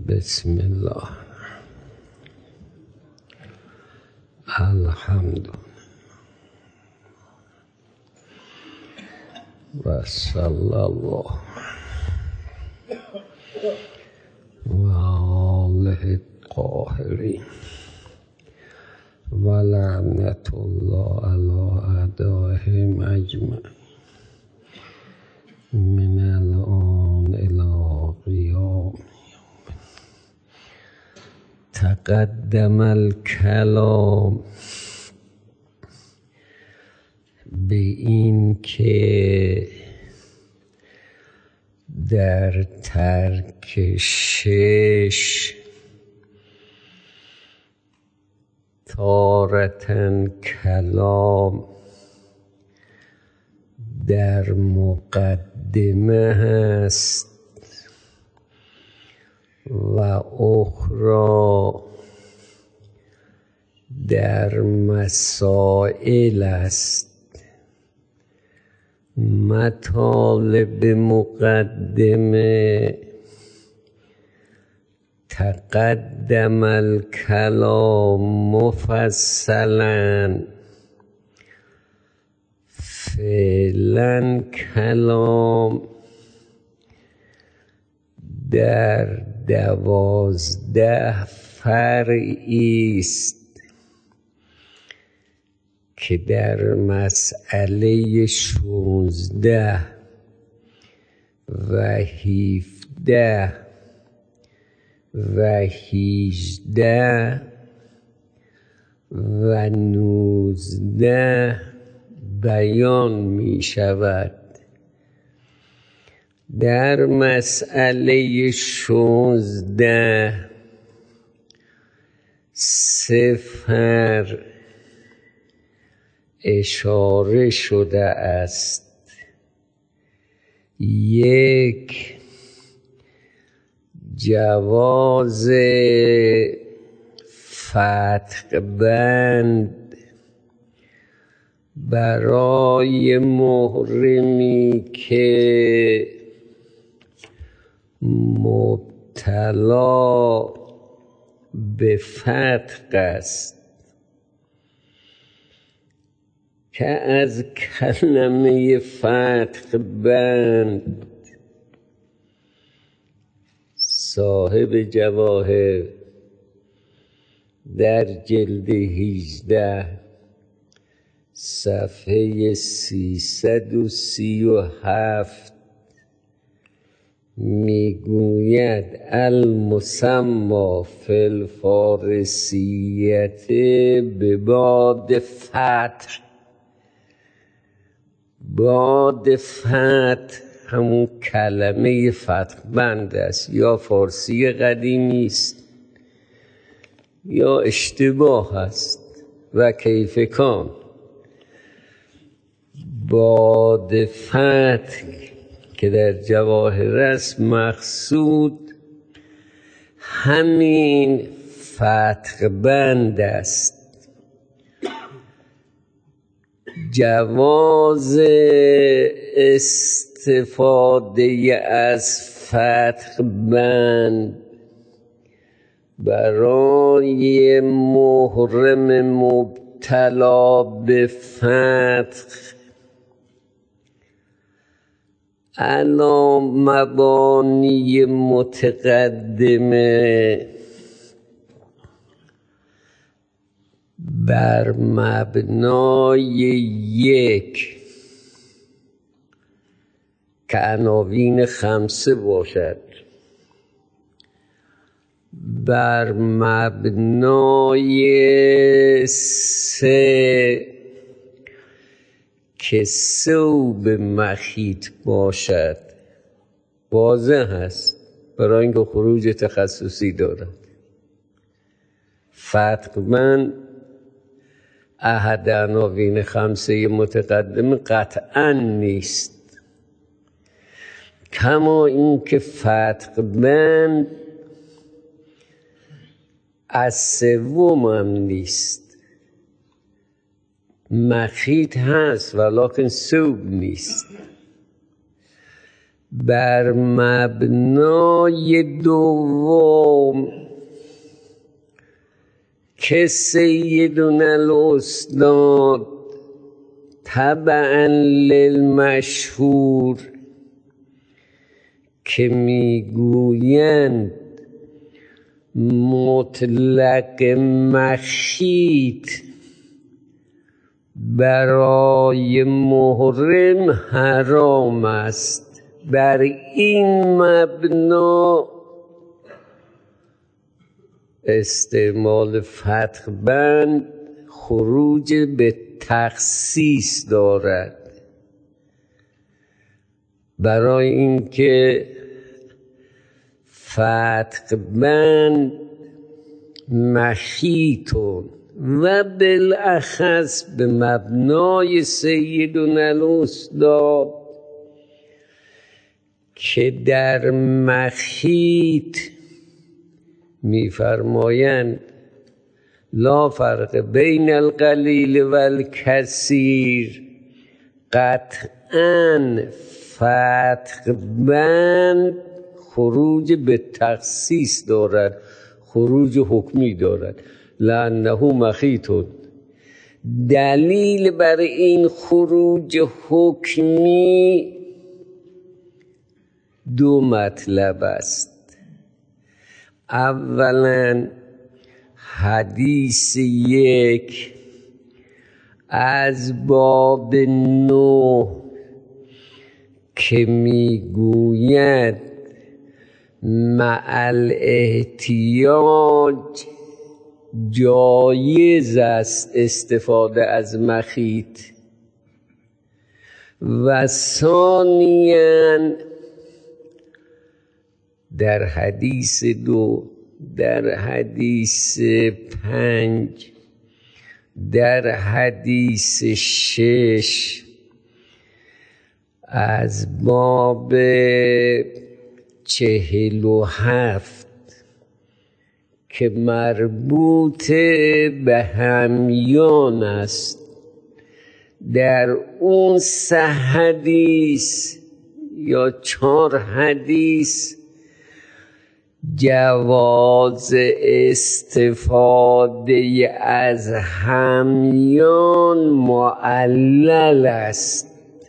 بسم الله الحمد و صلی الله و آله الطاهرین و لعنت الله علی اعدائهم اجمعین من الان الی قیام تقدم الکلام به این که در ترک 6 تارةً کلام در مقدمه هست و اخرى در مسائل است. مطالب مقدمه تقدم الکلام مفصلا، فعلا کلام در 12 فرعی است که در مسئله 16 و 17 و 18 و 19 بیان می شود. در مسئله 16 3 فرع اشاره شده است. 1 جواز فتح بند برای محرمی که مبتلا به فتق است، که از کلمه فتق بند صاحب جواهر در جلد 18 صفحه 337 میگوید المسمی فی الفارسیت به باد فتح. باد فتح همون کلمه فتح بند است، یا فارسی قدیمی است یا اشتباه است و کیف کان. باد فتح که در جواهر است مقصود همین فتح بند است. جواز استفاده از فتح بند برای محرم مبتلا به فتح علی مبانی متقدمه بر مبنای 1 که عناوین 5 باشد، بر مبنای 3 که ثوب مخیط باشد. واضح است برای اینکه خروج تخصصی دارد. فتق بند احد عناوین 5 متقدم قطعا نیست، کما اینکه فتق بند از 3 هم نیست. مخیط هست ولیکن ثوب نیست. بر مبنای دوم که سیدنا الاستاد تبعا للمشهور که میگویند مطلق مخیط برای محرم حرام است. بر این مبنا استعمال فتح بند خروج به تخصیص دارد. برای اینکه فتح بند مخیطون و بالاخص به مبنای سیدنا الاستاد که در مخیط می‌فرمایند لا فرق بین القلیل و الکثیر، قطعاً فتح بند خروج به تخصیص دارد، خروج حکمی دارد. لأنه مخیط. دلیل بر این خروج حکمی دو مطلب است. اولا حدیث 1 از باب 9 که میگوید مع الاحتیاج جایز است استفاده از مخیط، و ثانیاً در حدیث 2، در حدیث 5، در حدیث 6 از باب 47 که مربوط به همیان است، در اون 3 حدیث یا 4 حدیث جواز استفاده از همیان معلل است.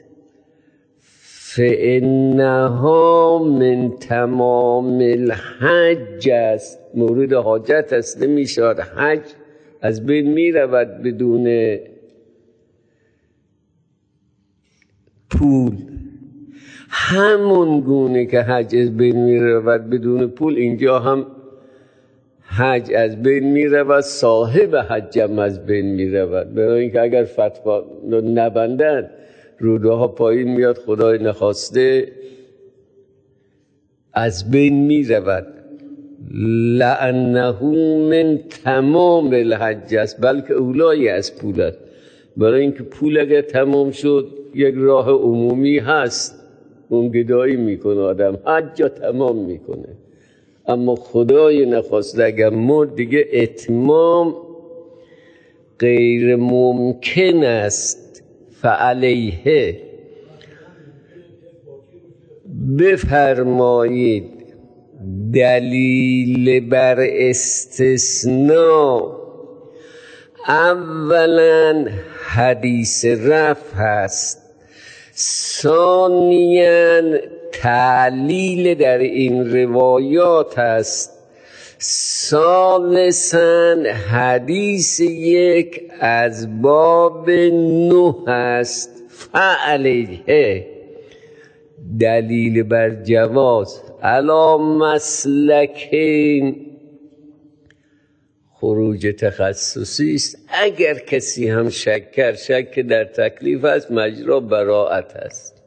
فإنها من تمام الحج است، مورد حاجت است. نمیشود حج از بین میرود بدون پول. همون گونه که حج از بین میرود بدون پول، اینجا هم حج از بین میرود، صاحب حجم از بین میرود. برای اینکه اگر فتوا نبندند روده ها پایین میاد، خدای نخواسته از بین میرود. لأنه من تمام الحج است، بلکه اولای از پول است. برای اینکه پول اگر تمام شد یک راه عمومی هست، اون گدایی میکنه آدم، حج جا تمام میکنه. اما خدای نخواسته اگر مرد دیگه اتمام غیر ممکن است. فعلیه بفرمایید دلیل بر استثناء. اولا حدیث رفع هست، ثانیاً تعلیل در این روایات است، ثالثاً حدیث 1 از باب 9 است. فعلیه دلیل بر جواز علی مسلکین خروج تخصصی است. اگر کسی هم شک در تکلیف است، مجرا براءت است.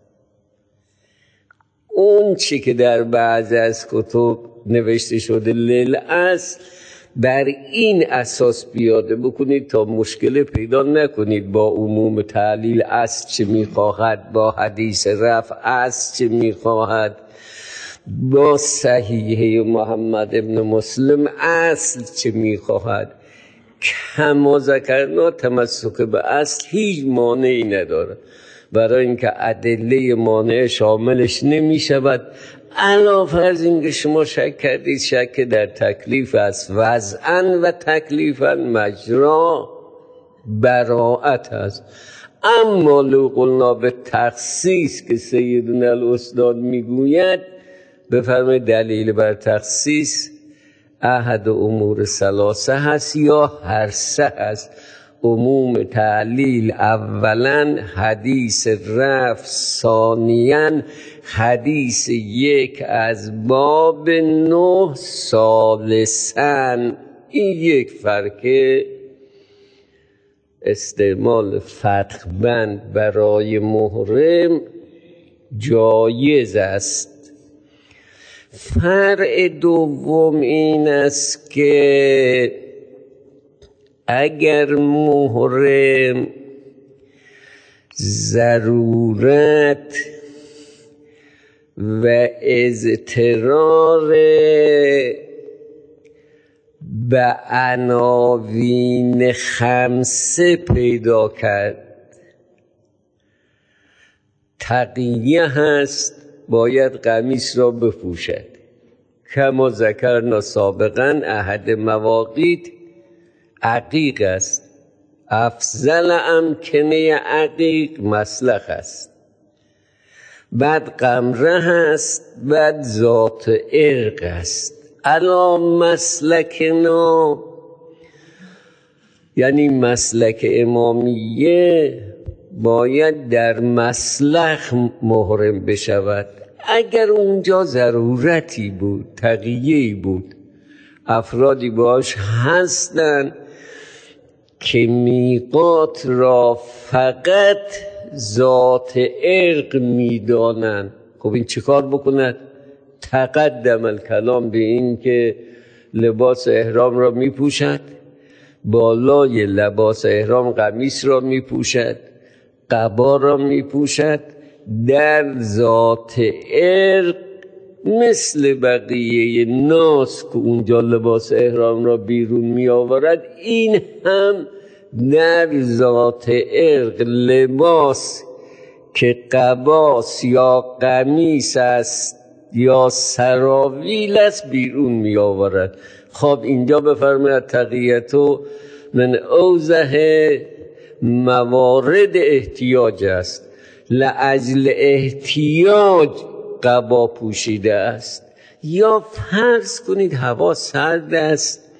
اون چی که در بعضی از کتب نوشته شده للاصل، بر این اساس پیاده بکنید تا مشکل پیدا نکنید با عموم تعلیل اصل چه میخواهد، با حدیث رفع اصل چه میخواهد، با صحیحه محمد ابن مسلم اصل چه میخواهد. کما ذکرنا تمسک به اصل هیچ مانعی نداره. برای اینکه ادله مانع شاملش نمی شود. علاوه از این که شما شک کردید، شک در تکلیف است. وضعاً و تکلیفاً مجرا براءت است. اما لو قلنا به تخصیص که سیدنا الاستاد میگوید، بفرمایید دلیل بر تخصیص احد امور ثلاثه هست یا هر سه هست. عموم تعلیل اولا حدیث رفع، ثانیا حدیث یک از باب 9، ثالثا این یک فرقه استعمال فتح بند برای محرم جایز است. فرع دوم این است که اگر محرم ضرورت و اضطرار به عناوین خمسه پیدا کرد، تقیه هست، باید قمیص را بپوشد. کما ذکرنا سابقا احد مواقیت عقیق است. افضل امکنه عقیق مسلخ است. بعد قمره هست، بعد ذات عرق است. علا مسلکنا، یعنی مسلک امامیه، باید در مسلخ محرم بشود. اگر اونجا ضرورتی بود، تقیه‌ای بود، افرادی باش هستن که میقات را فقط ذات عرق میدانند، خب این چیکار بکند؟ تقدم الکلام به این که لباس احرام را میپوشد، بالای لباس احرام قمیص را میپوشد، قبا را میپوشد، در ذات عرق مثل بقیه ناس که اونجا لباس احرام را بیرون می آورد، این هم در ذات عرق لباس که قباس یا قمیص است یا سراویل است بیرون می آورد. خب اینجا بفرماید تقییتو من اوضح موارد احتیاج است. لاجل احتیاج قبا پوشیده است. یا فرض کنید هوا سرد است،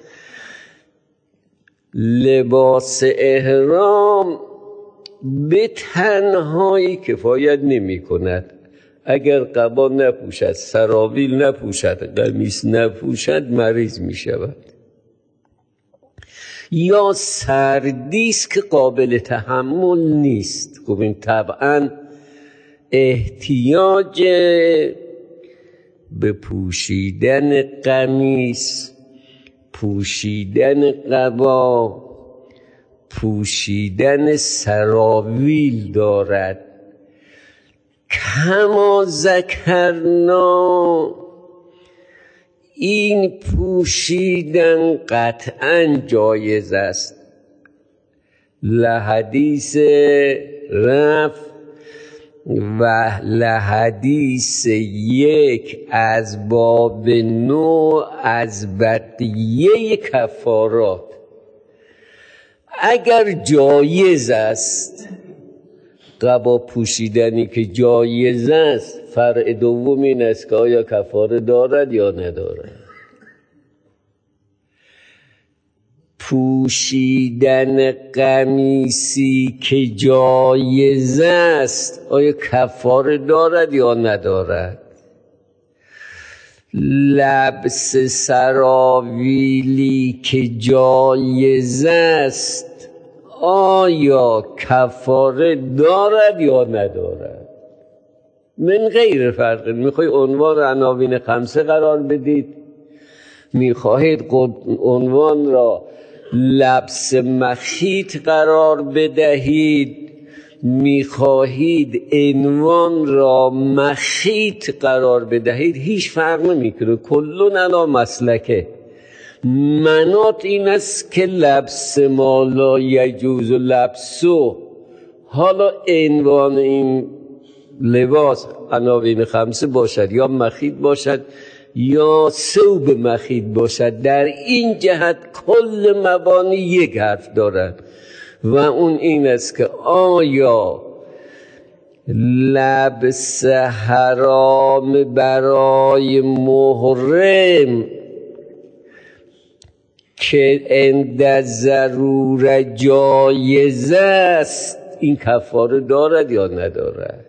لباس احرام به تنهایی کفایت نمی کند. اگر قبا نپوشد، سراویل نپوشد، قمیص نپوشد، مریض می شود. یا سردیست که قابل تحمل نیست. خب این طبعا احتیاج به پوشیدن قمیص، پوشیدن قبا، پوشیدن سراویل دارد. کما ذکرنا، این پوشیدن قطعا جایز است. لحدیث رفع و لحدیث یک از باب 9 از بقیه کفارات. اگر جایز است قبا پوشیدنی که جایز است، فرع دوم این است که آیا کفاره دارد یا ندارد. پوشیدن قمیصی که جایز است آیا کفاره دارد یا ندارد. لبس سراویلی که جایز است آیا کفاره دارد یا ندارد. من غیر فرق. میخوای عنوان عناوین خمسه قرار بدید، میخواهید عنوان را لبس مخیط قرار بدهید، میخواهید عنوان را مخیط قرار بدهید، هیچ فرق نمیکنه. کلون علی مسلکه. منات این است که لبس ما لا یجوز لبسو حالا عنوان این لباس عناوین خمسه باشد یا مخیط باشد یا ثوب مخیط باشد، در این جهت کل مبانی یک حرف دارد و اون این است که آیا لبس حرام برای محرم که عند ضروره جایز است این کفاره دارد یا ندارد؟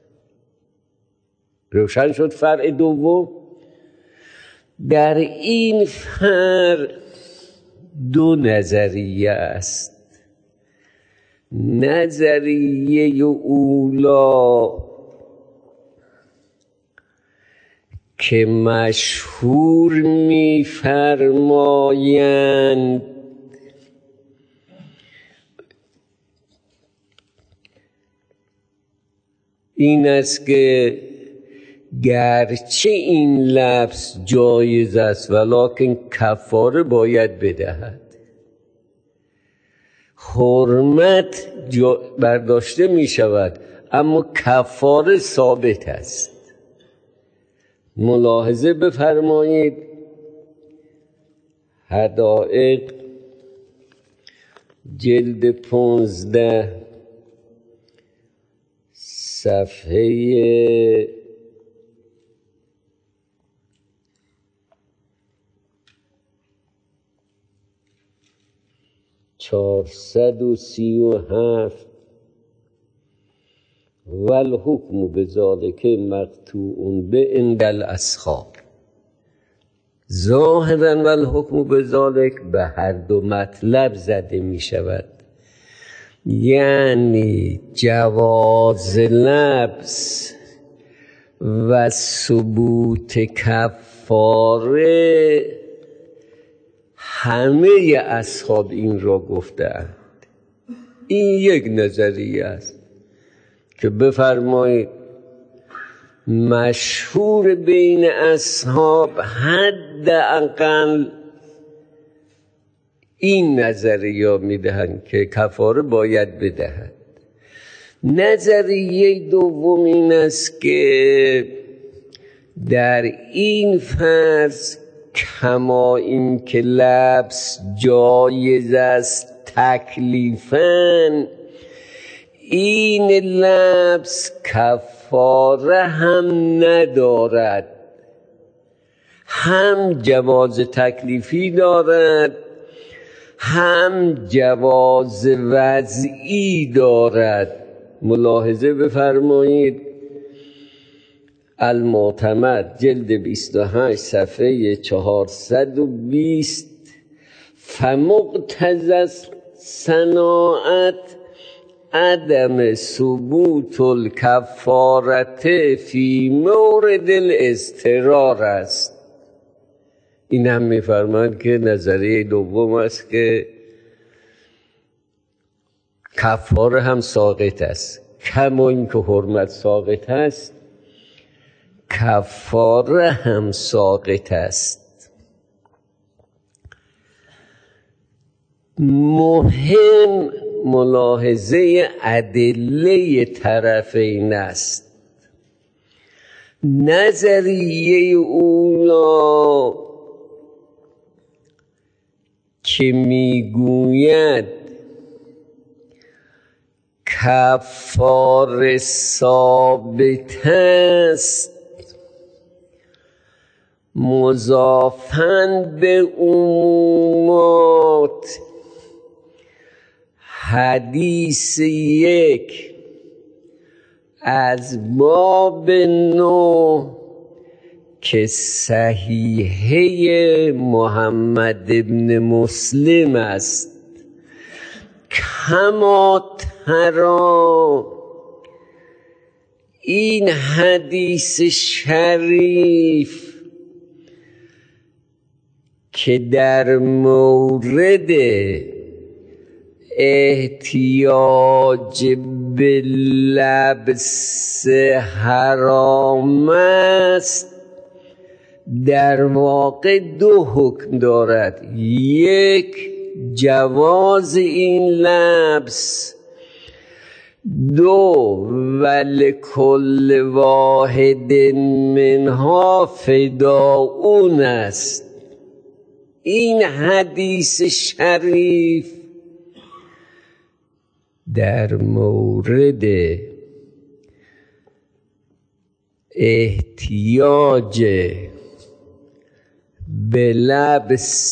روشن شد فرع دوم. در این فرع دو نظریه است. نظریه اولا که مشهور می‌فرمایند این است که گرچه این لبس جایز است ولکن کفاره باید بدهد. حرمت برداشته می شود اما کفاره ثابت است. ملاحظه بفرمایید حدائق جلد 15 صفحه 437 والحکم بذالک مقطوع به عند الاصحاب. ظاهرا والحکم بذالک به هر دو مطلب زده می شود، یعنی جواز لبس و ثبوت کفاره همه اصحاب این را گفتند. این یک نظریه است که بفرمایید مشهور بین اصحاب حداقل این نظریه میدهند که کفاره باید بدهد. نظریه دوم این است که در این فرض کما این که لبس جایز است تکلیفاً، این لبس کفاره هم ندارد، هم جواز تکلیفی دارد هم جواز وضعی دارد. ملاحظه بفرمایید المعتمد جلد 28 صفحه 420 فمقتضی صناعت عدم ثبوت الکفارت فی مورد الاضطرار است. این هم می‌فرمایند که نظریه دوم است که کفاره هم ساقط است، کما این که حرمت ساقط است کفاره هم ساقط است. مهم ملاحظه ادله طرفین است. نظریه اولا که میگوید کفاره ثابت است مضافاً به عمومات حدیث 1 از باب 9 که صحیحه محمد ابن مسلم است، کما ترا این حدیث شریف که در مورد احتیاج به لبس حرام است در واقع دو حکم دارد. یک، جواز این لبس 2 ولکل واحد منها فداؤون است. این حدیث شریف در مورد احتیاج به لبس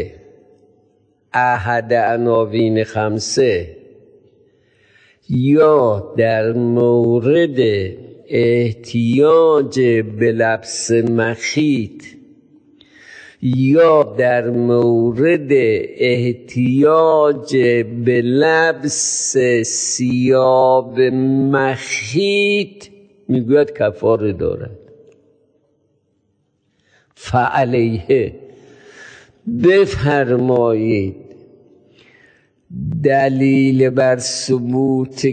احد عناوین 5 یا در مورد احتیاج به لبس مخیط یا در مورد احتیاج به لبس ثیاب مخیط میگوید کفاره دارد. فعلیه بفرمایید دلیل بر ثبوت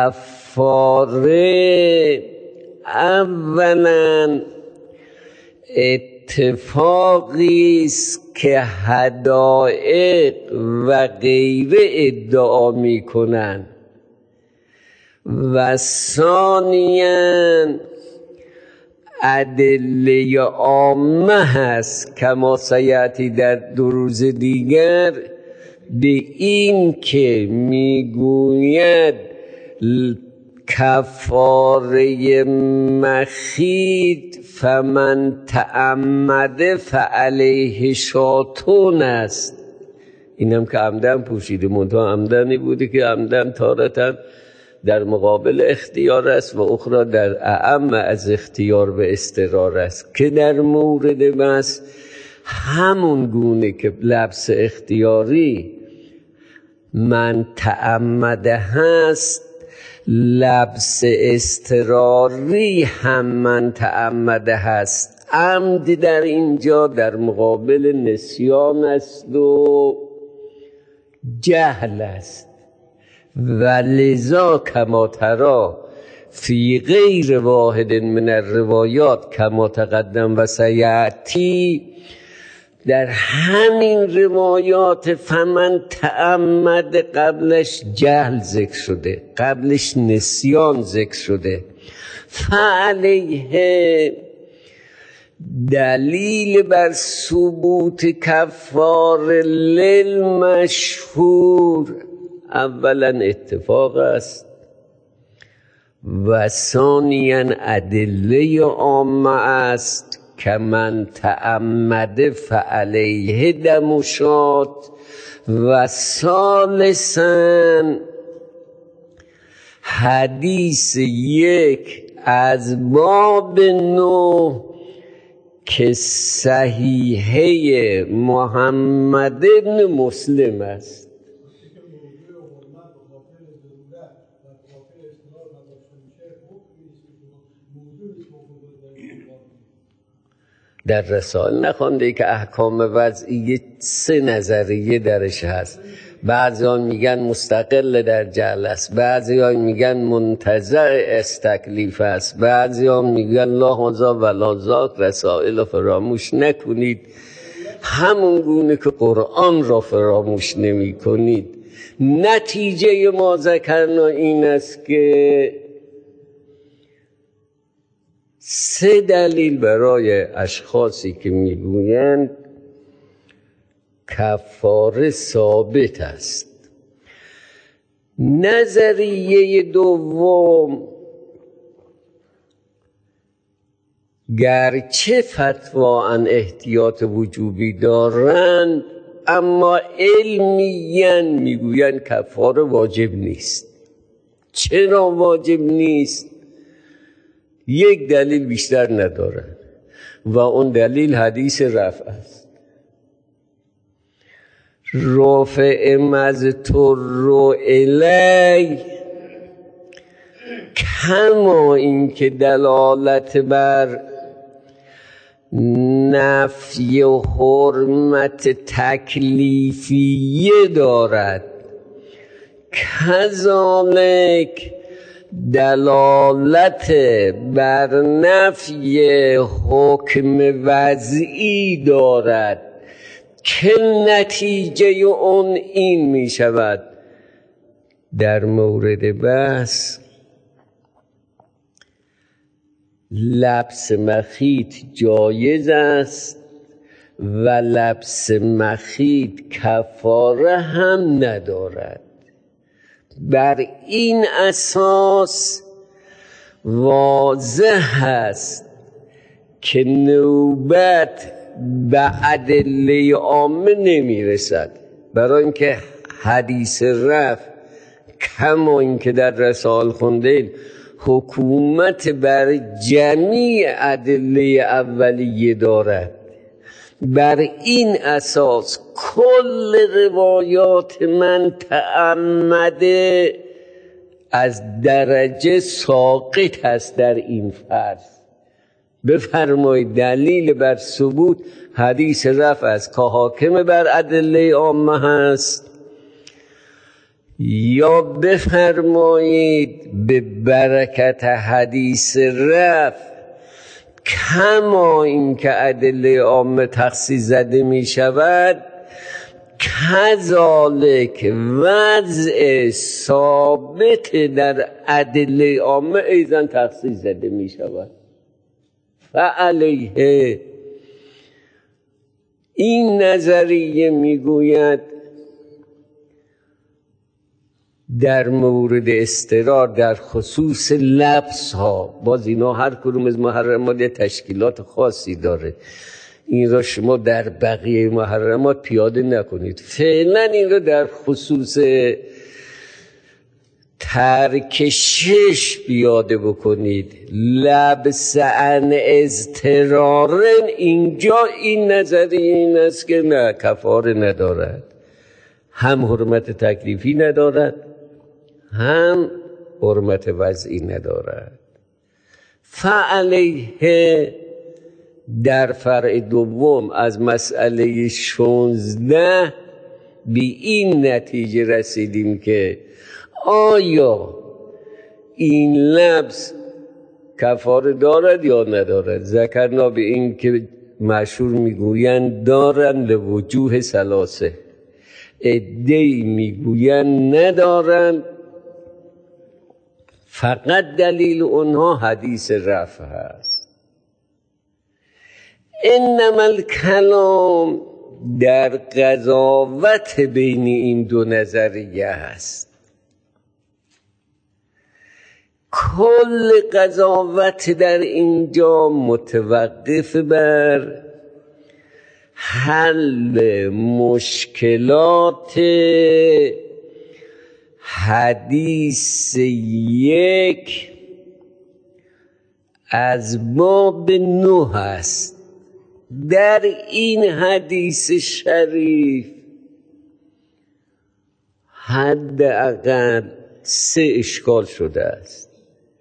کفاره اولا اتفاقی است که حدائق و غیره ادعا می کنند و ثانیاً ادله عامه هست کما سیأتی در دروز دیگر به این که میگوید کفاره مخیط فمن تعمد فعلیه شاتون است. اینم که عمدن پوشیده، منتها عمدنی بوده که عمدن تارتن در مقابل اختیار است و اخرى در اعم از اختیار به اضطرار است، که در مورد بس همون گونه که لبس اختیاری من تعمده هست، لبس اضطراری هم من تعمده هست. عمد در اینجا در مقابل نسیان است و جهل است و لذا کما ترى فی غیر واحد من الروایات کما تقدم و سیأتی، در همین روایات فمن تعمد قبلش جهل ذکر شده، قبلش نسیان ذکر شده. فعلیه دلیل بر ثبوت کفار للمشهور اولا اتفاق است و ثانیاً ادله عامه است که من تعمد فعلیه دم شات و ثالثاً حدیث 1 از باب 9 که صحیحه محمد ابن مسلم است. در رسائل نخوانده که احکام وضعی 3 نظریه درش هست. بعضیان میگن مستقل در جعل است، بعضیان میگن منتزع از تکلیف است، بعضیان میگن لا هذا ولا ذاک. رسائل را فراموش نکنید همون گونه که قرآن را فراموش نمی کنید. نتیجه ما ذکرنا این است که 3 دلیل برای اشخاصی که میگویند کفاره ثابت است. نظریه دوم گرچه فتوا عن احتیاط وجوبی دارند اما علمیاً میگویند کفاره واجب نیست. چرا واجب نیست؟ 1 دلیل بیشتر ندارند و اون دلیل حدیث رفع است. رافع مضطر الی کما این که دلالت بر نفی و حرمت تکلیفیه دارد، کذالک دلالت بر نفی حکم وضعی دارد که نتیجه اون این می شود در مورد بحث لبس مخیط جایز است و لبس مخیط کفاره هم ندارد. بر این اساس واضح است که نوبت به ادله عامه نمیرسد، برای اینکه حدیث رفع کما اینکه در رسائل خوندید حکومت بر جمیع ادله اولیه دارد. بر این اساس کل روایات من تعمده از درجه ساقط است در این فرض. بفرمایید دلیل بر ثبوت حدیث رفع است که حاکم بر ادله عامه هست، یا بفرمایید به برکت حدیث رفع کما این که ادله عامه تخصیص زده می شود، کذالک وضع ثابت در ادله عامه ایضا تخصیص زده می شود. فعلیه این نظریه می گوید در مورد اضطرار در خصوص لبس ها، باز اینا هر کدوم از محرمات تشکیلات خاصی داره، این را شما در بقیه محرمات پیاده نکنید. فعلا این را در خصوص ترک شش پیاده بکنید. لبس عن اضطرارن، اینجا این نظریه این است که نه، کفاره ندارد، هم حرمت تکلیفی ندارد هم حرمت وضعی ندارد. فعلیه در فرع دوم از مسئله 16 به این نتیجه رسیدیم که آیا این لبس کفاره دارد یا ندارد. ذکرنا به این که مشهور میگویند دارند لوجوه ثلاثه، عده‌ای میگویند ندارند، فقط دلیل اونها حدیث رفع هست. انما الکلام در قضاوت بین این دو نظریه است. کل قضاوت در اینجا متوقف بر حل مشکلات حدیث 1 از باب 9 است. در این حدیث شریف حداقل 3 اشکال شده است.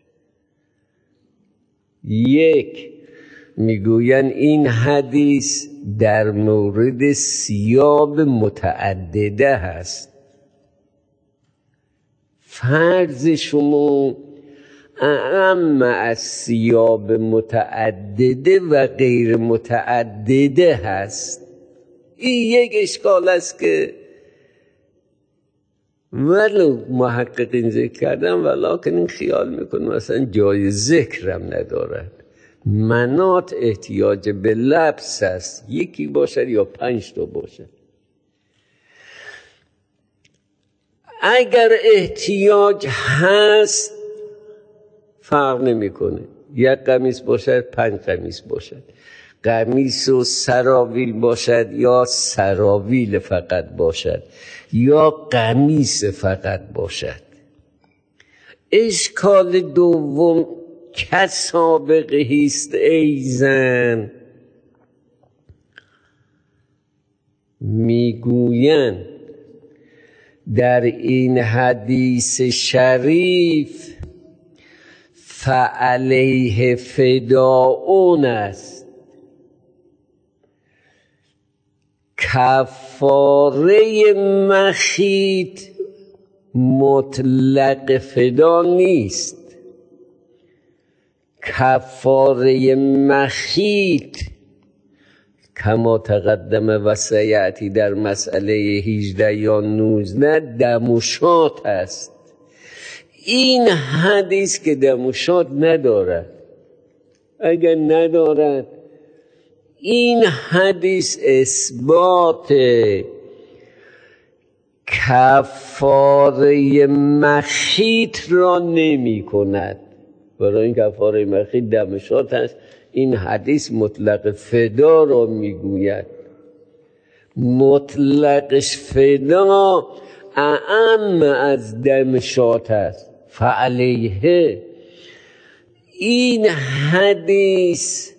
1 میگوین این حدیث در مورد ثیاب متعدده هست. فرض شما اعم از ثیاب متعدده و غیر متعدده هست. این یک اشکال است که ولو محققین ذکر کردن ولکن این خیال میکنم اصلا جای ذکرم ندارد. مناط احتیاج به لبس است، 1 باشد یا 5 تا باشد. اگر احتیاج هست فرق نمیکنه، 1 قمیص باشد 5 قمیص باشد، قمیص و سراویل باشد یا سراویل فقط باشد یا قمیص فقط باشد. اشکال دوم کسابقه است ای زن. میگویند در این حدیث شریف فعلیه فداؤن است، کفاره مخیط مطلق فدا نیست. کفاره مخیط کما تقدم و سیأتی در مسئله 18 یا 19 دم و شات است. این حدیث که دم و شاد ندارد، اگر ندارد این حدیث اثبات کفاره مخیط را نمی کند. برای این کفاره مخیط دم شاد هست. این حدیث مطلق فدا را می گوید. مطلقش فدا اعم از دم شاد هست. فعلیه این حدیث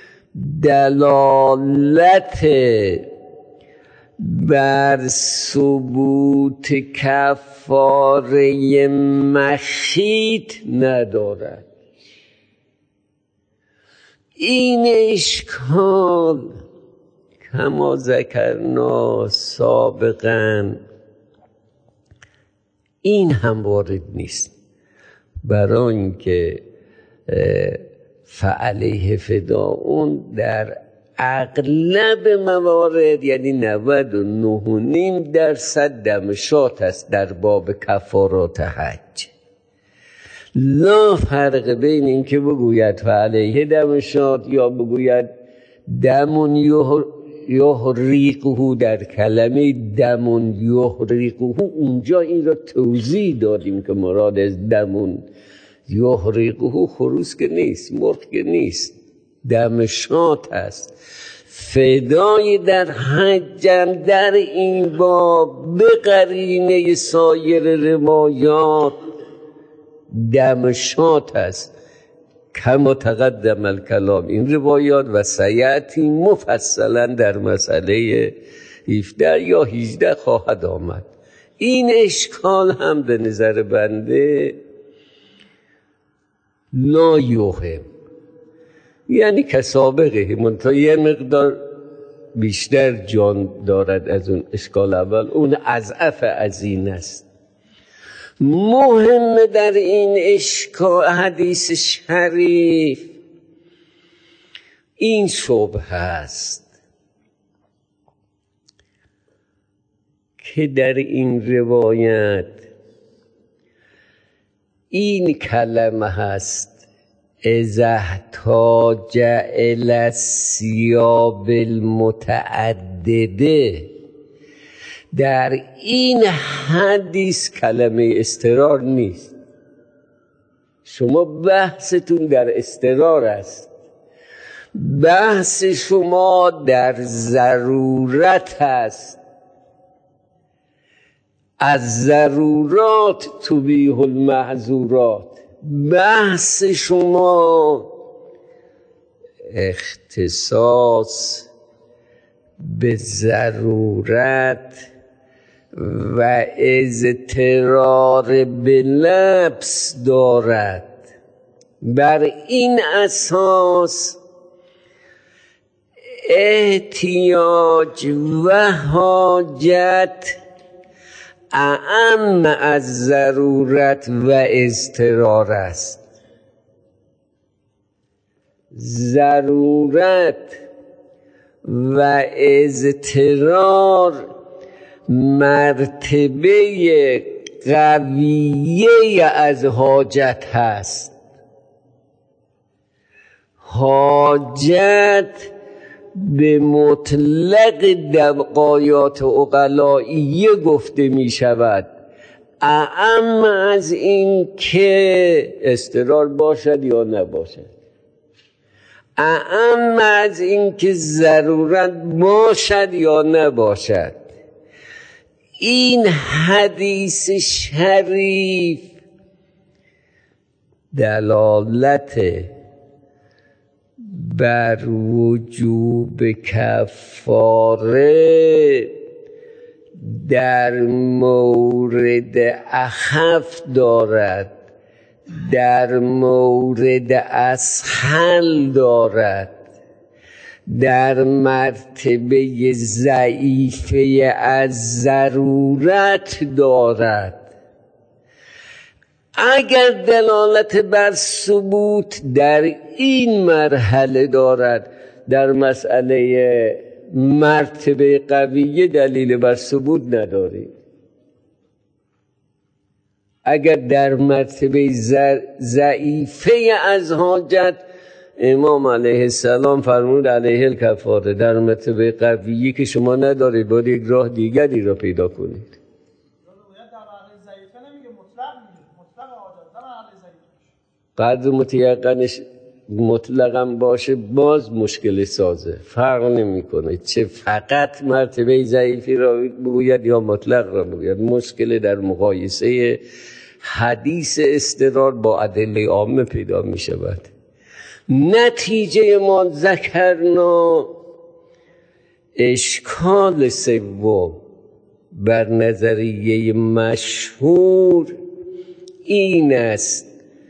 دلالت بر ثبوت کفاره مخیط ندارد. این اشکال کما ذکرنا سابقا این هم وارد نیست، برای اینکه فعلیه فداء در اغلب موارد یعنی 99.5% دم شاد است در باب کفارات حج. لا فرق بین این که بگوید فعلیه دم شاد یا بگوید دمون یحرقه. در کلمه دمون یحرقه اونجا این را توضیح دادیم که مراد از دمون یحرقه خروس که نیست، مرغ که نیست، دم شاد است. فدای در حجم در این باب به قرینه سایر روایات دم شاد است. کما تقدم الکلام این روایات و سیأتی مفصلا در مسئله 17 یا 18 خواهد آمد. این اشکال هم به نظر بنده لا یوهم، یعنی که سابقه منتها یه مقدار بیشتر جان دارد از اون اشکال اول، اون اضعف از این است. مهم در این اشکال حدیث شریف این شبهه است که در این روایت این کلمه هست اذا احتاج الی الثیاب المتعدده. در این حدیث کلمه اضطرار نیست. شما بحثتون در اضطرار است، بحث شما در ضرورت است. از ضرورات تبیح المحظورات. بحث شما اختصاص به ضرورت و اضطرار به لبس دارد. بر این اساس احتیاج و حاجت اعم از ضرورت و اضطرار است. ضرورت و اضطرار مرتبه قویه از حاجت هست. حاجت به مطلق دقایات عقلائیه گفته می شود، اعم از این که اضطرار باشد یا نباشد، اعم از این که ضرورت باشد یا نباشد. این حدیث شریف دلالت بر وجوب کفاره در مورد اخف دارد، در مورد اسهل دارد، در مرتبه ضعیفه از ضرورت دارد. اگر دلالت بر ثبوت در این مرحله دارد، در مسئله مرتبه قویه دلیل بر ثبوت نداری. اگر در مرتبه ضعیفه از حاجت، امام علیه السلام فرمود علیه الکفاره، در مرتبه قویی که شما ندارید باید یک راه دیگری را پیدا کنید. قدر متیقنش مطلقا باشه باز مشکل سازه، فرق نمیکنه چه فقط مرتبه ضعیفی را بگوید یا مطلق را بگوید. مشکل در مقایسه حدیث استدرار با ادله عامه پیدا می شود. نتیجه ما ذکرنا اشکال سوم بر نظریه مشهور این است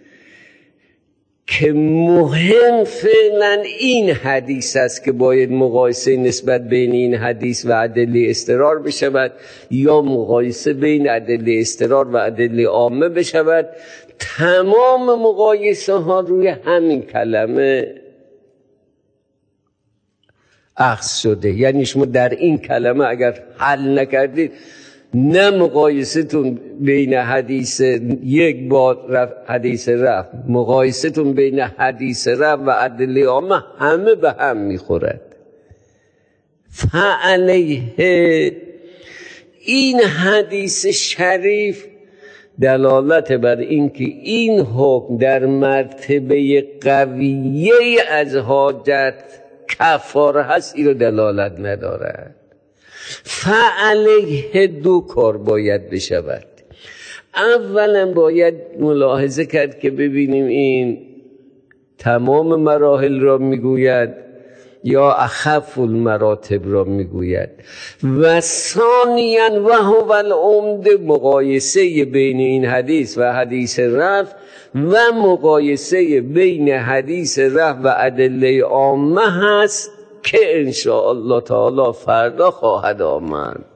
که مهم فعلا این حدیث است که باید مقایسه نسبت بین این حدیث و ادله استدرار بشود یا مقایسه بین ادله استدرار و ادله عامه بشود. تمام مقایسه ها روی همین کلمه اخذ شده. یعنی شما در این کلمه اگر حل نکردید، نه مقایسه تون بین حدیث یک بار حدیث رفع، مقایسه تون بین حدیث رفع و ادله عامه همه به هم میخورد. فعلیه این حدیث شریف دلالت بر این که این حکم در مرتبه قویه از حاجت کفاره هست، این رو دلالت ندارد. فعلیه دو کار باید بشود. اولا باید ملاحظه کرد که ببینیم این تمام مراحل را میگوید یا اخف المراتب را میگوید. و ثانیا و هو العمده مقایسه بین این حدیث و حدیث رفع و مقایسه بین حدیث رفع و ادله عامه هست که انشاءالله تعالی فردا خواهد آمد.